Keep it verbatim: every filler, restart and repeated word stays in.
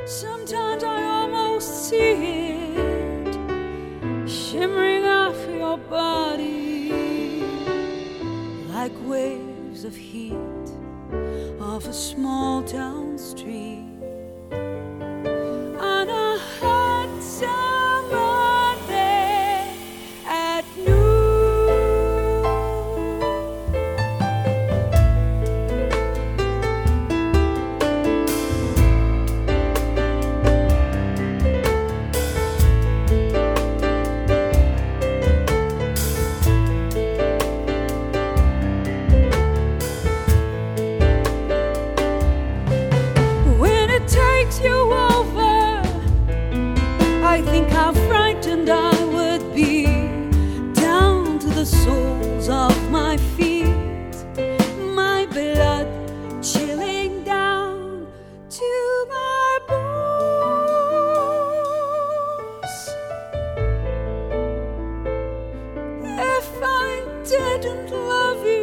Sometimes I almost see it shimmering off your body like waves of heat off a small town street. On a hot summer day at noon, when it takes you over, I think how frightened I would be, down to the soles of my feet, my blood chilling down to my bones. If I didn't love you,